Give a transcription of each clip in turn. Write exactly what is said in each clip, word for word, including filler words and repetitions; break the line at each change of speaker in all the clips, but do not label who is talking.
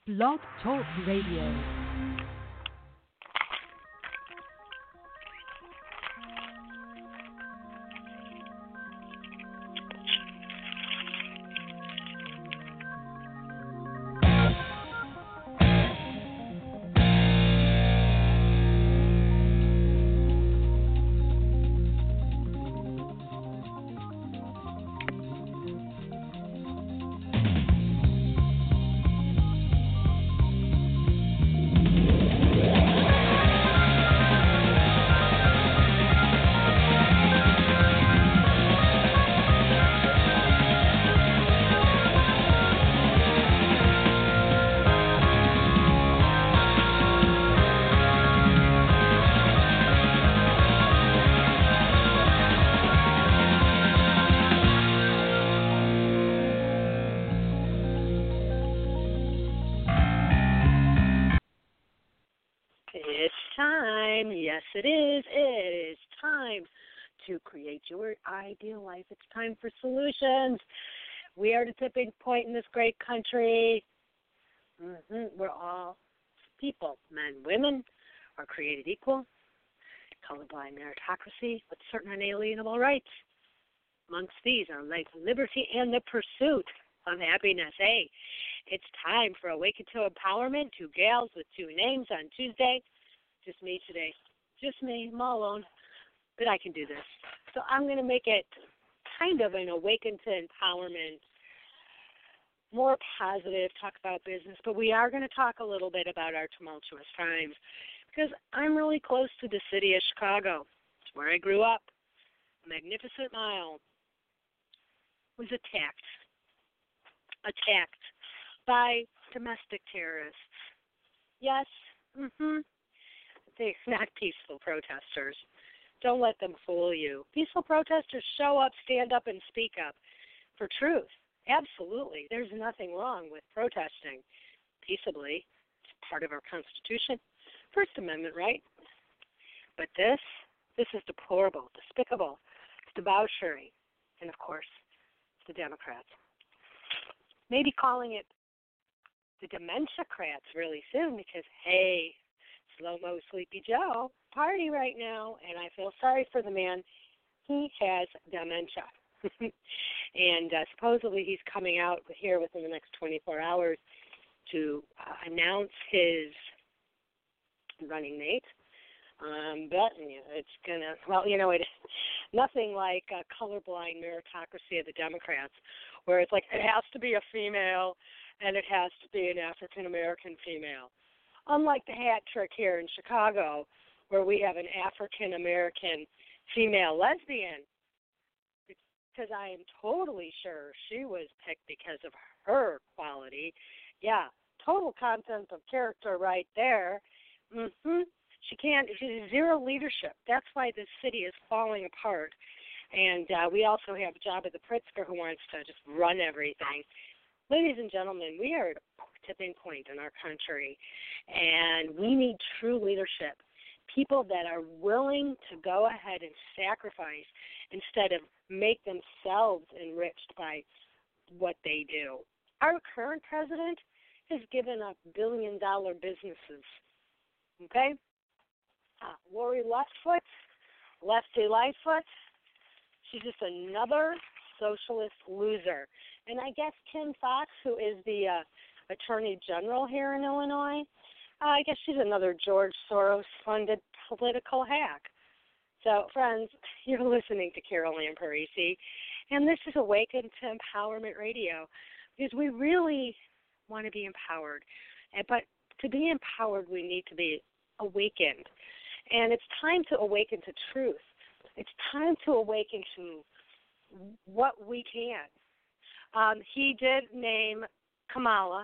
Blog Talk Radio.
Yes, it is. It is time to create your ideal life. It's time for solutions. We are the tipping point in this great country. Mm-hmm. We're all people, men, women, are created equal. Colorblind meritocracy with certain unalienable rights. Amongst these are life, liberty, and the pursuit of happiness. Hey, it's time for Awaken to Empowerment. Two gals with two names on Tuesday. Just me today. Just me. I'm all alone. But I can do this. So I'm going to make it kind of an Awaken to Empowerment, more positive, talk about business. But we are going to talk a little bit about our tumultuous times because I'm really close to the city of Chicago. It's where I grew up. Magnificent Mile was attacked. Attacked by domestic terrorists. Yes, mm-hmm. They're not peaceful protesters. Don't let them fool you. Peaceful protesters show up, stand up, and speak up for truth. Absolutely. There's nothing wrong with protesting peaceably. It's part of our Constitution. First Amendment, right? But this, this is deplorable, despicable. It's debauchery. And, of course, it's the Democrats. Maybe calling it the Dementia-crats really soon because, hey, Slow-Mo Sleepy Joe, party right now, and I feel sorry for the man. He has dementia. and uh, supposedly he's coming out here within the next twenty-four hours to uh, announce his running mate. Um, but you know, it's going to, well, you know, it, nothing like a colorblind meritocracy of the Democrats, where it's like it has to be a female and it has to be an African-American female. Unlike the hat trick here in Chicago, where we have an African-American female lesbian, because I am totally sure she was picked because of her quality. Yeah, total content of character right there. Mm-hmm. She can't, she's zero leadership. That's why this city is falling apart. And uh, we also have Jabba the Pritzker who wants to just run everything. Ladies and gentlemen, we are at a tipping point in our country, and we need true leadership, people that are willing to go ahead and sacrifice instead of make themselves enriched by what they do. Our current president has given up billion-dollar businesses, okay? Uh, Lori Lightfoot, Lefty Lightfoot, she's just another socialist loser. And I guess Kim Fox, who is the uh, Attorney General here in Illinois, uh, I guess she's another George Soros-funded political hack. So, friends, you're listening to Carol Ann Parisi, and this is Awaken to Empowerment Radio, because we really want to be empowered. But to be empowered, we need to be awakened. And it's time to awaken to truth. It's time to awaken to what we can. Um, he did name Kamala.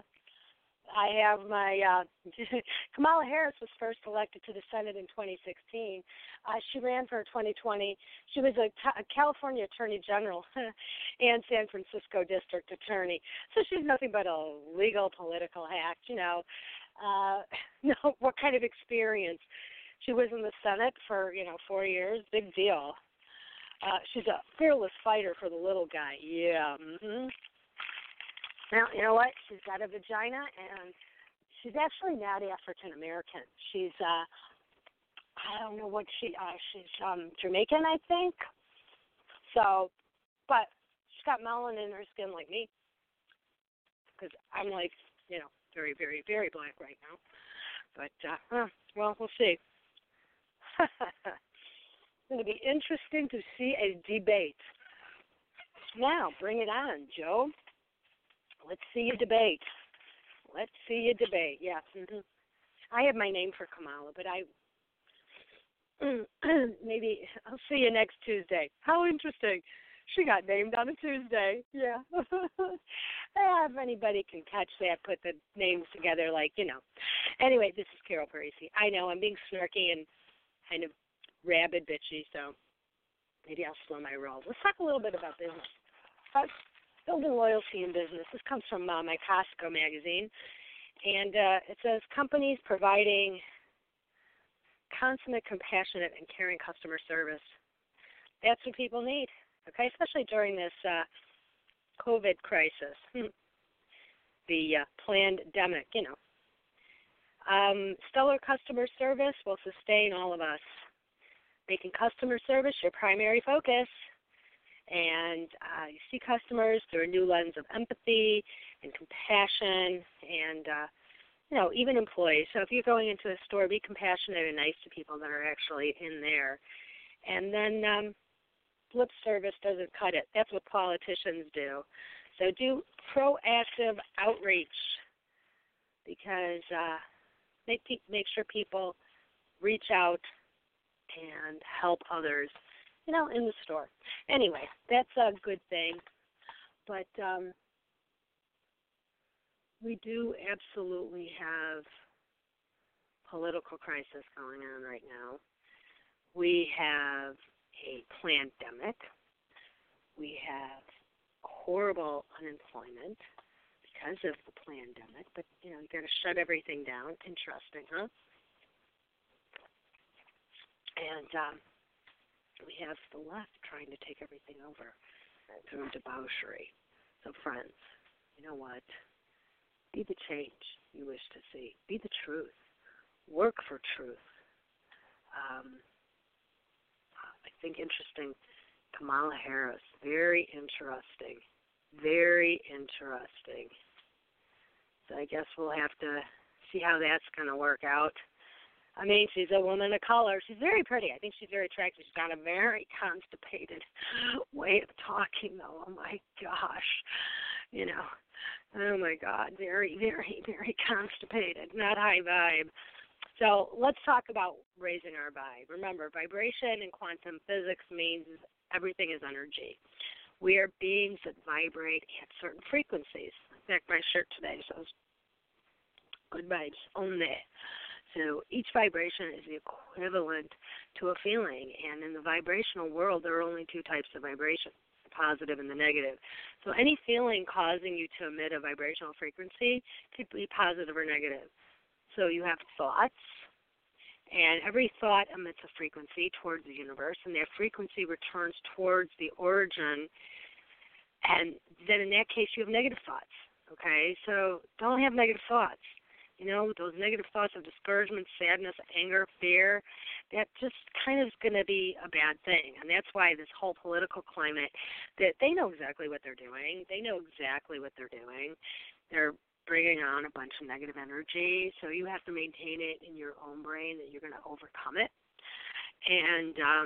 I have my uh, Kamala Harris was first elected to the Senate in twenty sixteen. Uh, she ran for twenty twenty. She was a, t- a California Attorney General and San Francisco District Attorney. So she's nothing but a legal political hack. You know, uh, no, what kind of experience? She was in the Senate for you know four years. Big deal. Uh, she's a fearless fighter for the little guy. Yeah. Mm-hmm. Now, you know what? She's got a vagina, and she's actually not African American. She's uh, I don't know what she uh, she's um, Jamaican, I think. So, but she's got melanin in her skin like me, because I'm like, you know, very, very, very black right now. But uh, huh, well, we'll see. It's going to be interesting to see a debate. Now, bring it on, Joe. Let's see you debate. Let's see you debate. Yes. Mm-hmm. I have my name for Kamala, but I maybe I'll see you next Tuesday. How interesting. She got named on a Tuesday. Yeah. If anybody can catch that, put the names together, like, you know. Anyway, this is Carol Parisi. I know I'm being snarky and kind of rabid bitchy, so maybe I'll slow my roll. Let's talk a little bit about business. Uh, building loyalty in business. This comes from uh, my Costco magazine, and uh, it says companies providing consummate, compassionate, and caring customer service. That's what people need, okay, especially during this uh, COVID crisis, the uh, pandemic, you know. Um, stellar customer service will sustain all of us. Making customer service your primary focus, and uh, you see customers through a new lens of empathy and compassion, and uh, you know, even employees. So if you're going into a store, be compassionate and nice to people that are actually in there. And then um, lip service doesn't cut it. That's what politicians do. So do proactive outreach, because uh, make make sure people reach out and help others, you know, in the store. Anyway, that's a good thing. But um, we do absolutely have political crisis going on right now. We have a pandemic. We have horrible unemployment because of the pandemic. But, you know, you got to shut everything down. Interesting, huh? And um, we have the left trying to take everything over through debauchery. So, friends, you know what? Be the change you wish to see. Be the truth. Work for truth. Um, I think interesting, Kamala Harris, very interesting. Very interesting. So I guess we'll have to see how that's going to work out. I mean, she's a woman of color. She's very pretty. I think she's very attractive. She's got a very constipated way of talking, though. Oh, my gosh. You know, oh, my God. Very, very, very constipated. Not high vibe. So let's talk about raising our vibe. Remember, vibration in quantum physics means everything is energy. We are beings that vibrate at certain frequencies. In fact, my shirt today says, good vibes only. So each vibration is the equivalent to a feeling, and in the vibrational world, there are only two types of vibration, the positive and the negative. So any feeling causing you to emit a vibrational frequency could be positive or negative. So you have thoughts, and every thought emits a frequency towards the universe, and that frequency returns towards the origin, and then in that case, you have negative thoughts, okay? So don't have negative thoughts. You know, those negative thoughts of discouragement, sadness, anger, fear, that just kind of is going to be a bad thing. And that's why this whole political climate, that they know exactly what they're doing. They know exactly what they're doing. They're bringing on a bunch of negative energy, so you have to maintain it in your own brain that you're going to overcome it. And, um,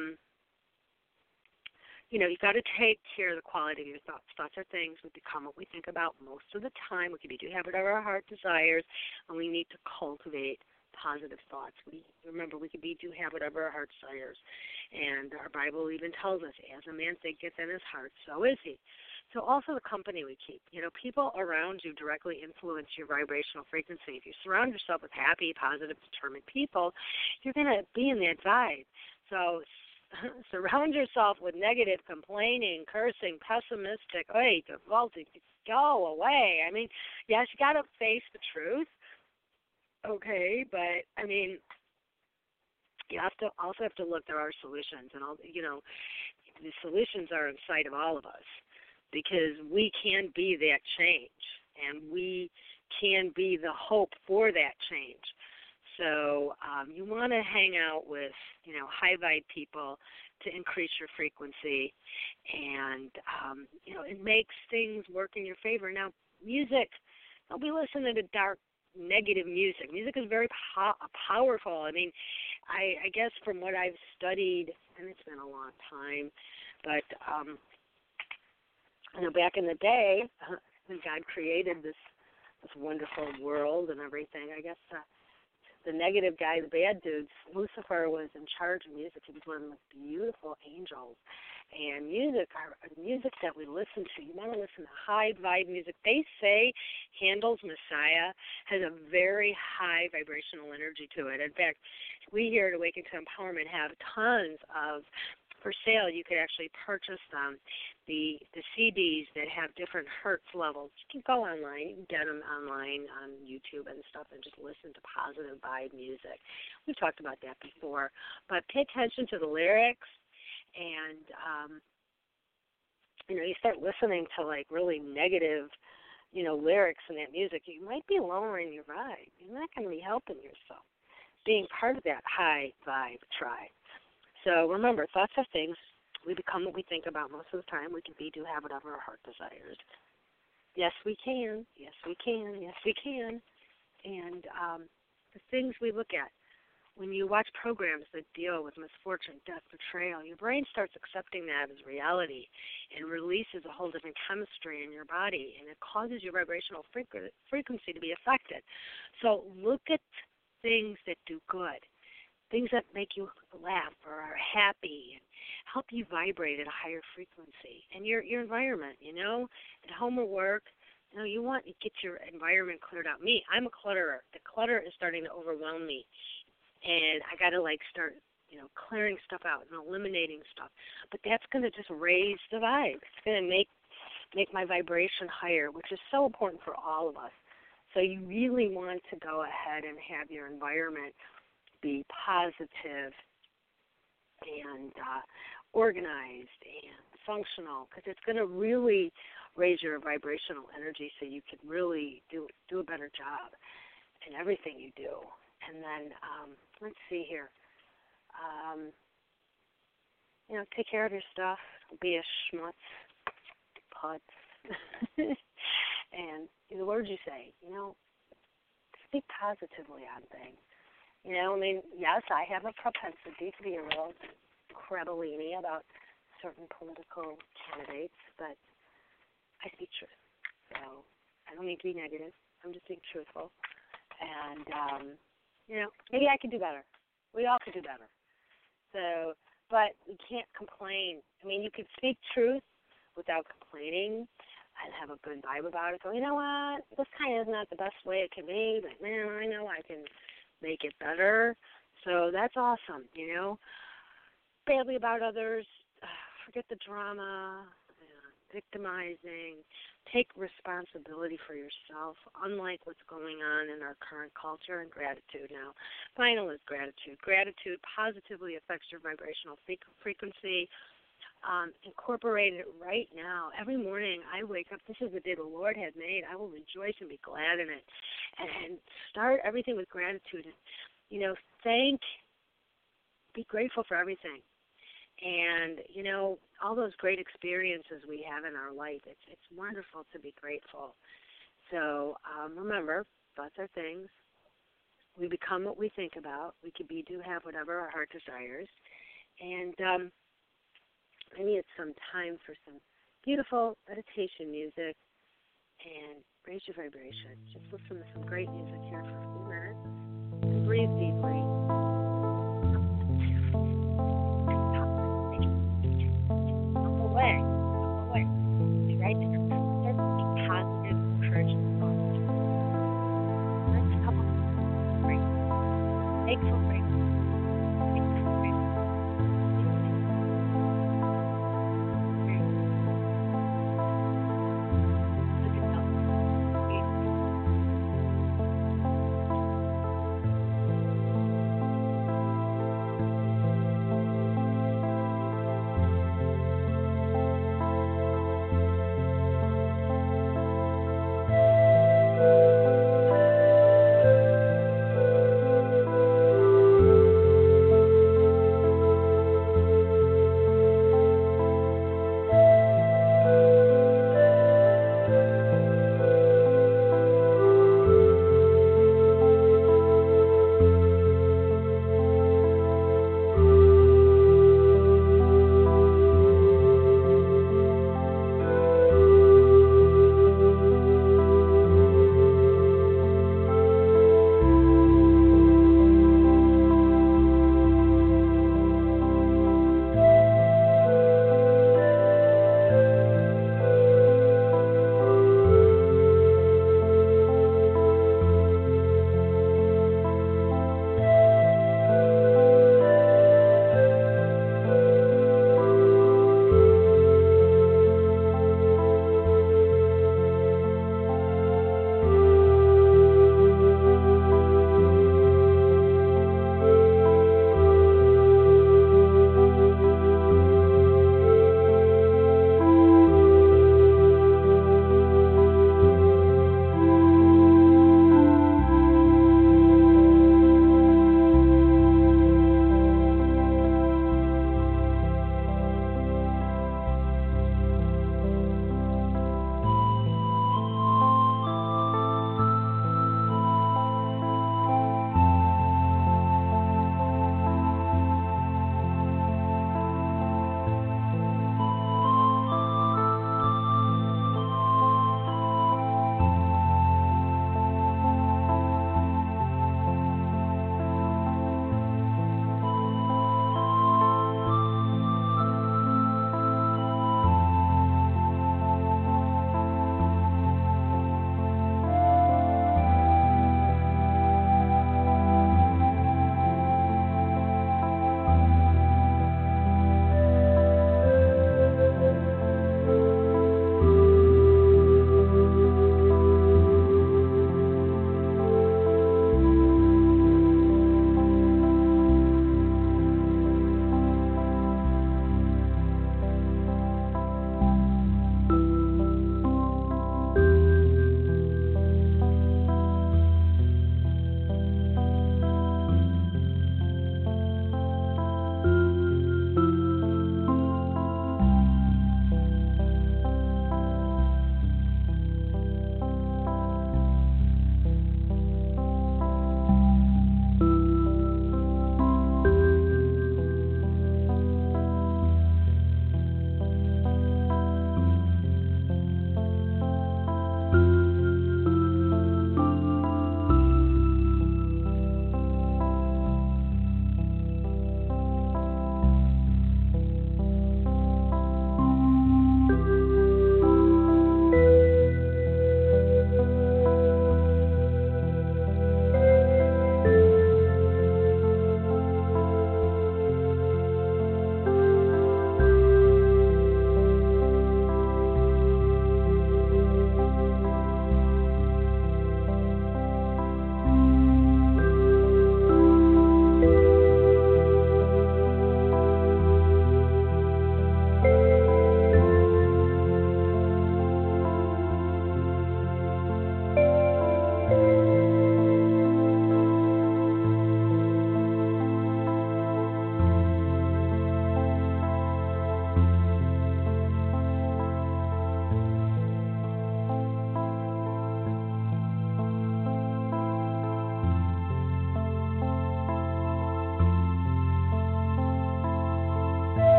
you know, you've got to take care of the quality of your thoughts. Thoughts are things. We become what we think about most of the time. We can do have whatever our heart desires, and we need to cultivate positive thoughts. We remember we can be do have whatever our heart desires, and our Bible even tells us, as a man thinketh in his heart, so is he. So also the company we keep. You know, people around you directly influence your vibrational frequency. If you surround yourself with happy, positive, determined people, you're going to be in that vibe. So surround yourself with negative, complaining, cursing, pessimistic, hey, go away. I mean, yes, you got to face the truth, okay, but, I mean, you have to also have to look, there are solutions, and, all you know, the solutions are in sight of all of us, because we can be that change, and we can be the hope for that change. So um, you want to hang out with, you know, high vibe people to increase your frequency, and um, you know, it makes things work in your favor. Now, music, don't be listening to dark, negative music. Music is very po- powerful. I mean, I, I guess from what I've studied, and it's been a long time, but um, you know, back in the day, uh, when God created this this wonderful world and everything, I guess uh, the negative guy, the bad dudes, Lucifer was in charge of music. He was one of the most beautiful angels. And music, our music that we listen to, you want to listen to high vibe music. They say Handel's Messiah has a very high vibrational energy to it. In fact, we here at Awaken to Empowerment have tons of, for sale, you could actually purchase them, the the C Ds that have different hertz levels. You can go online, you can get them online on YouTube and stuff, and just listen to positive vibe music. We've talked about that before. But pay attention to the lyrics, and um, you know, you start listening to like really negative, you know, lyrics in that music, you might be lowering your vibe. You're not going to be helping yourself. Being part of that high vibe tribe. So remember, thoughts are things. We become what we think about most of the time. We can be, do, have whatever our heart desires. Yes, we can. Yes, we can. Yes, we can. And um, the things we look at, when you watch programs that deal with misfortune, death, betrayal, your brain starts accepting that as reality and releases a whole different chemistry in your body, and it causes your vibrational frequ- frequency to be affected. So look at things that do good, things that make you laugh or are happy and help you vibrate at a higher frequency. And your your environment, you know, at home or work, you know, you want to get your environment cleared out. Me, I'm a clutterer. The clutter is starting to overwhelm me. And I got to, like, start, you know, clearing stuff out and eliminating stuff. But that's going to just raise the vibe. It's going to make make my vibration higher, which is so important for all of us. So you really want to go ahead and have your environment be positive and uh, organized and functional, because it's going to really raise your vibrational energy so you can really do do a better job in everything you do. And then, um, let's see here. Um, you know, take care of your stuff. Don't be a schmutz, putz. And the words you say, you know, speak positively on things. You know, I mean, yes, I have a propensity to be a real crebellini about certain political candidates, but I speak truth. So I don't need to be negative. I'm just being truthful. And, um, you know, maybe I could do better. We all could do better. So, but we can't complain. I mean, you could speak truth without complaining and have a good vibe about it. Go, you know what, this kind of is not the best way it can be, but, man, I know I can make it better. So that's awesome, you know. Badly about others, forget the drama, victimizing. Take responsibility for yourself, unlike what's going on in our current culture, and gratitude now. Final is gratitude. Gratitude positively affects your vibrational frequency. Um, incorporate it right now. Every morning I wake up, this is the day the Lord has made. I will rejoice and be glad in it. And, and start everything with gratitude. And, you know, thank, be grateful for everything. And, you know, all those great experiences we have in our life, it's it's wonderful to be grateful. So um, remember, thoughts are things. We become what we think about. We can be, do, have whatever our heart desires. And um, maybe it's some time for some beautiful meditation music and raise your vibration. Just listen to some great music here for a few minutes and breathe deeply. Away, away, right there. Start thinking positive, encouraging thoughts. Let's come up with great. Take for great. Take for great. Look at them.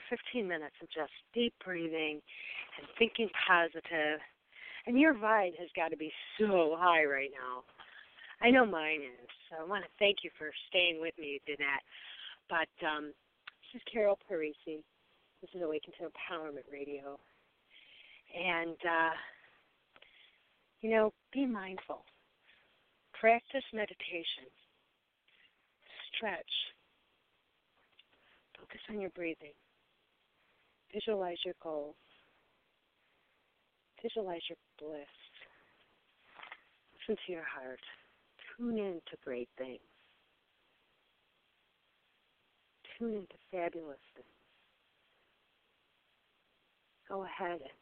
fifteen minutes of just deep breathing and thinking positive. And your vibe has got to be so high right now. I know mine is. So I want to thank you for staying with me through that. But um, this is Carol Parisi. This is Awaken to Empowerment Radio. And, uh, you know, be mindful. Practice meditation. Stretch. Focus on your breathing. Visualize your goals. Visualize your bliss. Listen to your heart. Tune in to great things. Tune into fabulous things. Go ahead and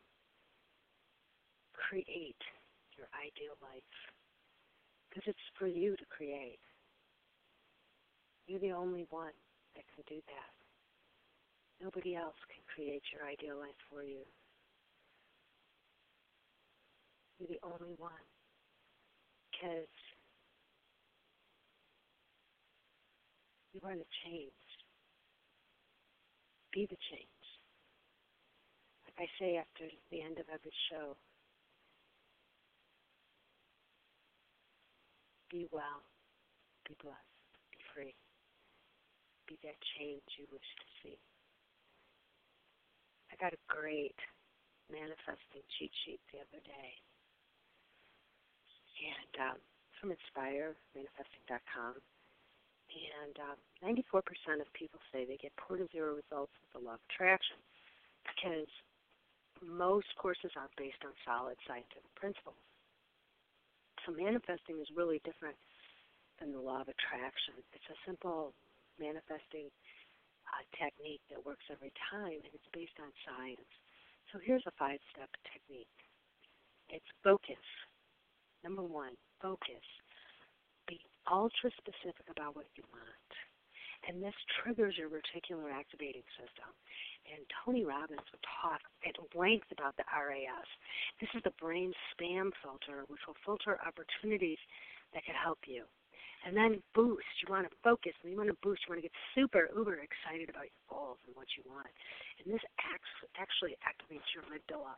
create your ideal life. Because it's for you to create. You're the only one that can do that. Nobody else can create your ideal life for you. You're the only one. Because you are the change. Be the change. Like I say after the end of every show, be well, be blessed, be free. Be that change you wish to see. I got a great manifesting cheat sheet the other day. And um, from Inspire Manifesting dot com. And um, ninety-four percent of people say they get poor to zero results with the law of attraction because most courses aren't based on solid scientific principles. So manifesting is really different than the law of attraction. It's a simple manifesting uh, technique that works every time, and it's based on science. So here's a five-step technique. It's focus. Number one, focus. Be ultra-specific about what you want. And this triggers your reticular activating system. And Tony Robbins would talk at length about the R A S. This is the brain spam filter, which will filter opportunities that could help you. And then boost. You want to focus, and you want to boost. You want to get super, uber excited about your goals and what you want. And this acts, actually activates your amygdala.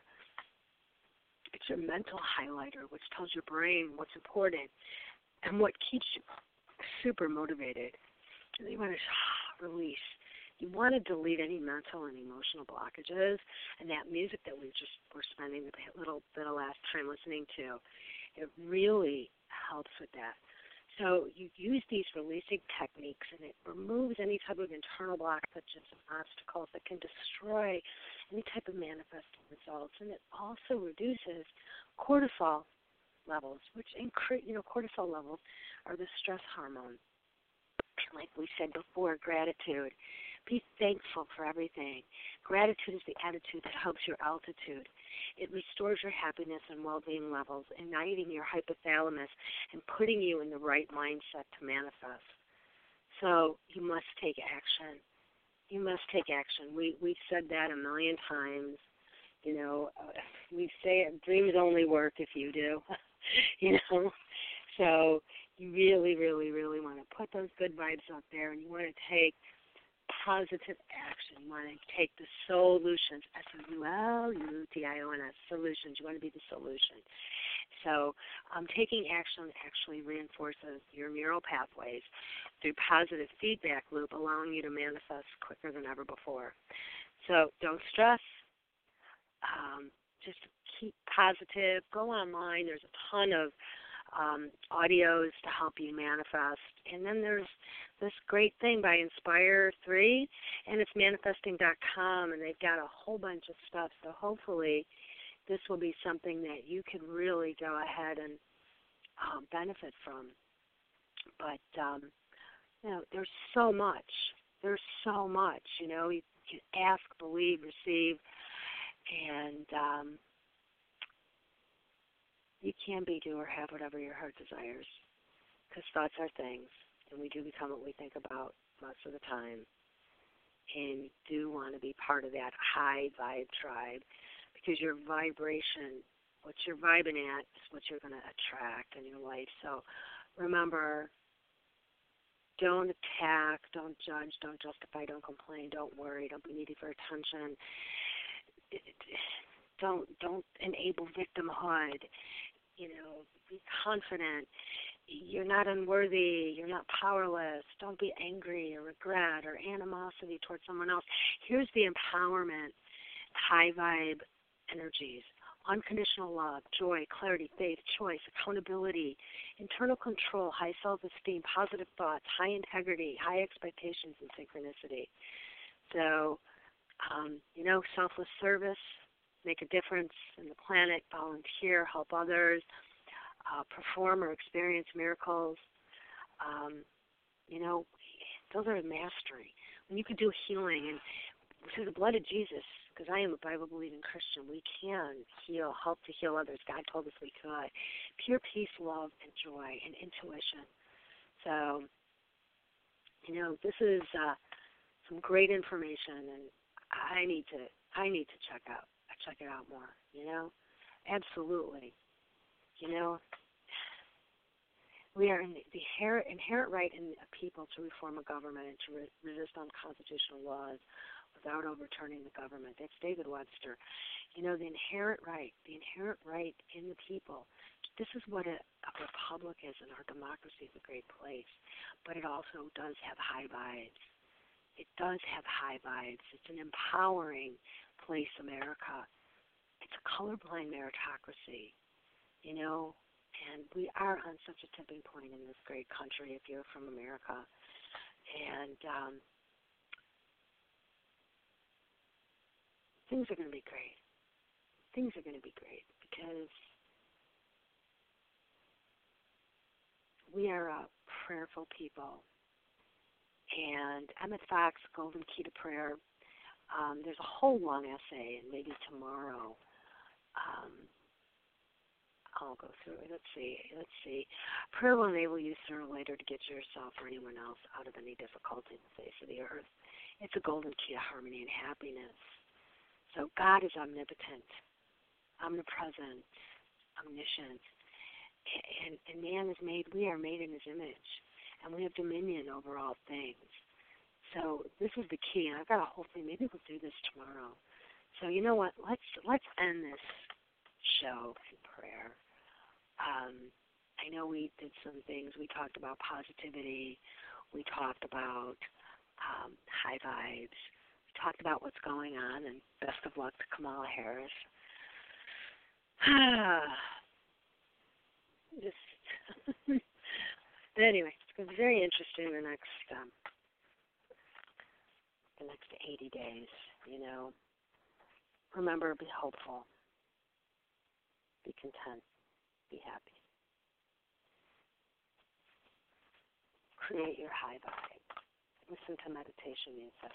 It's your mental highlighter, which tells your brain what's important and what keeps you super motivated. And you want to release. You want to delete any mental and emotional blockages, and that music that we just were spending a little bit of last time listening to, it really helps with that. So you use these releasing techniques, and it removes any type of internal blockages and obstacles that can destroy any type of manifesting results, and it also reduces cortisol levels, which increase, you know, cortisol levels are the stress hormone. Like we said before, gratitude. Be thankful for everything. Gratitude is the attitude that helps your altitude. It restores your happiness and well-being levels, igniting your hypothalamus and putting you in the right mindset to manifest. So you must take action. You must take action. We, we've said that a million times. You know, uh, we say it, dreams only work if you do. You know, so you really, really, really want to put those good vibes out there, and you want to take positive action. You want to take the solutions, S O U L U T I O N S, solutions. You want to be the solution. So um, taking action actually reinforces your neural pathways through positive feedback loop, allowing you to manifest quicker than ever before. So don't stress. Um, just keep positive. Go online. There's a ton of um, audios to help you manifest. And then there's this great thing by Inspire three, and it's manifesting dot com, and they've got a whole bunch of stuff. So hopefully this will be something that you can really go ahead and um, benefit from. But, um, you know, there's so much. There's so much, you know. You can ask, believe, receive, and um, you can be, do, or have whatever your heart desires, because thoughts are things, and we do become what we think about most of the time. And you do want to be part of that high vibe tribe, because your vibration, what you're vibing at, is what you're going to attract in your life. So remember, Don't attack, don't judge, don't justify, don't complain, don't worry, don't be needy for attention. It, it, don't don't enable victimhood. You know, be confident. You're not unworthy. You're not powerless. Don't be angry or regret or animosity towards someone else. Here's the empowerment, high vibe energies. Unconditional love, joy, clarity, faith, choice, accountability, internal control, high self-esteem, positive thoughts, high integrity, high expectations, and synchronicity. So, um, you know, selfless service, make a difference in the planet, volunteer, help others, uh, perform or experience miracles. Um, you know, those are mastery. When you can do healing, and through the blood of Jesus, because I am a Bible-believing Christian, we can heal, help to heal others. God told us we could. Pure peace, love, and joy, and intuition. So, you know, this is uh, some great information, and I need to, I need to check out, check it out more. You know, absolutely. You know, we are in the inherent, inherent right in people to reform a government and to re- resist unconstitutional laws without overturning the government. That's David Webster. You know, the inherent right, the inherent right in the people. This is what a, a republic is, and our democracy is a great place. But it also does have high vibes. It does have high vibes. It's an empowering place, America. It's a colorblind meritocracy, you know, and we are on such a tipping point in this great country if you're from America. And um, things are going to be great. Things are going to be great because we are a prayerful people. And Emmett Fox, Golden Key to Prayer, um, there's a whole long essay, and maybe tomorrow um, I'll go through it. Let's see. Let's see. Prayer will enable you sooner or later to get yourself or anyone else out of any difficulty in the face of the earth. It's a golden key to harmony and happiness. So God is omnipotent, omnipresent, omniscient, and, and man is made, we are made in his image, and we have dominion over all things. So this is the key, and I've got a whole thing. Maybe we'll do this tomorrow. So you know what? Let's let's end this show in prayer. Um, I know we did some things. We talked about positivity. We talked about um, high vibes. Talked about what's going on, and best of luck to Kamala Harris. Just but anyway, it's going to be very interesting the next um, the next eighty days. You know, remember, be hopeful, be content, be happy. Create your high vibe. Listen to meditation music.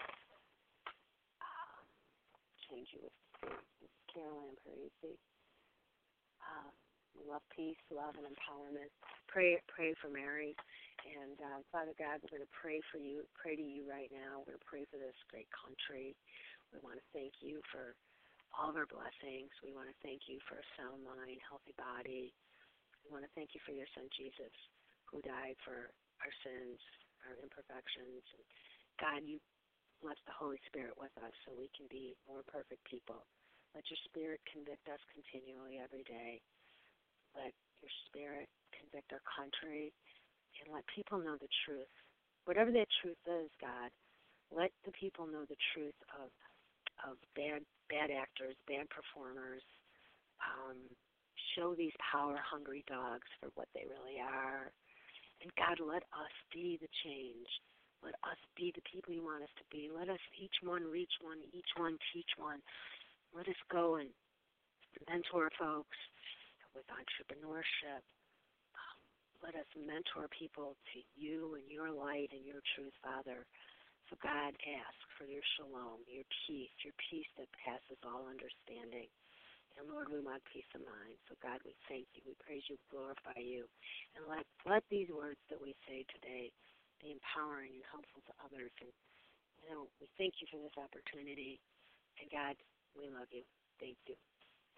Change you with, with Caroline Parisi. Uh, we love peace, love, and empowerment. Pray, pray for Mary, and uh, Father God, we're going to pray for you. Pray to you right now. We're going to pray for this great country. We want to thank you for all of our blessings. We want to thank you for a sound mind, healthy body. We want to thank you for your Son Jesus, who died for our sins, our imperfections. And God, you left the Holy Spirit with us so we can be more perfect people. Let your Spirit convict us continually every day. Let your Spirit convict our country, and let people know the truth. Whatever that truth is, God, let the people know the truth of of bad bad actors, bad performers. Um, show these power-hungry dogs for what they really are. And God, let us be the change. Let us be the people you want us to be. Let us each one reach one, each one teach one. Let us go and mentor folks with entrepreneurship. Um, let us mentor people to you and your light and your truth, Father. So God, ask for your shalom, your peace, your peace that passes all understanding. And Lord, we want peace of mind. So God, we thank you, we praise you, glorify you. And let, let these words that we say today be empowering and helpful to others. And, you know, we thank you for this opportunity. And God, we love you. Thank you.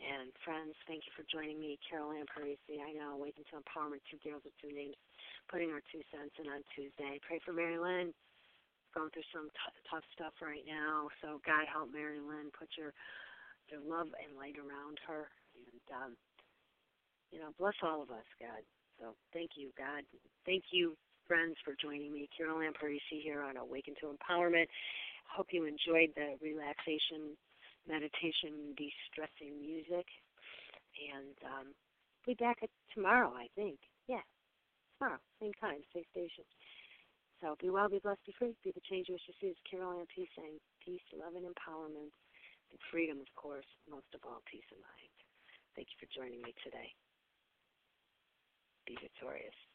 And friends, thank you for joining me, Carol Ann Parisi. I know, Awaken to Empowerment, two girls with two names, putting our two cents in on Tuesday. Pray for Mary Lynn, going through some t- tough stuff right now. So God help Mary Lynn, put your, your love and light around her. And, um, you know, bless all of us, God. So thank you, God. Thank you, friends, for joining me. Carol Ann Parisi here on Awaken to Empowerment. Hope you enjoyed the relaxation, meditation, de-stressing music. And um, we'll be back at tomorrow, I think. Yeah, tomorrow, same time, same station. So be well, be blessed, be free. Be the change you wish to see. It's Carol Ann P. saying peace, love, and empowerment, and freedom, of course, most of all, peace of mind. Thank you for joining me today. Be victorious.